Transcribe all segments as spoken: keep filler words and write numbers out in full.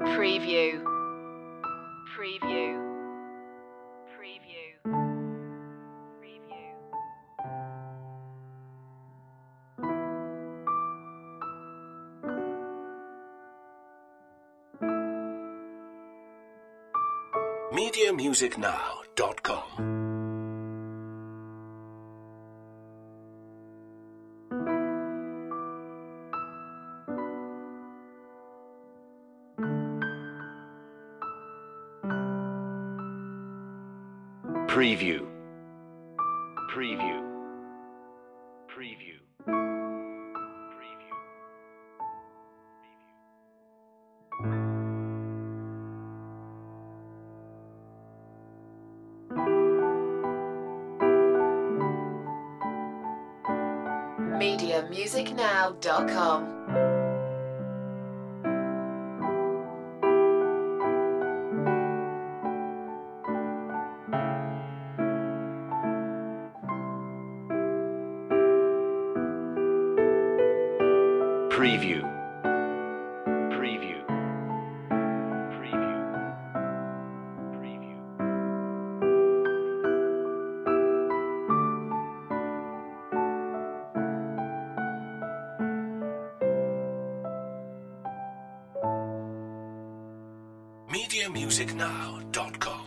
Preview. Preview. Preview. Preview. media music now dot com. Preview. Preview. Preview. Preview. media music now dot com. Preview. Preview. Preview. Preview. media music now dot com.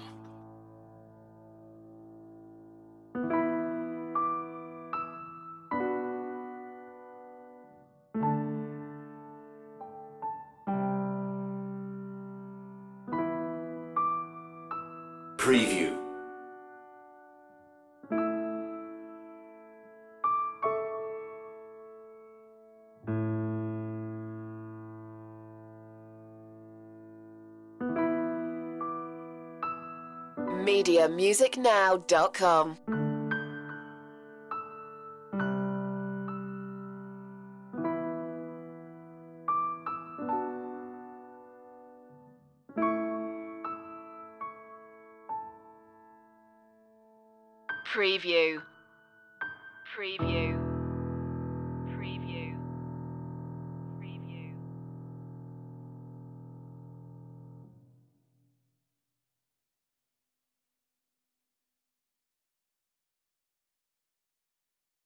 Preview. media music now dot com. Preview. Preview.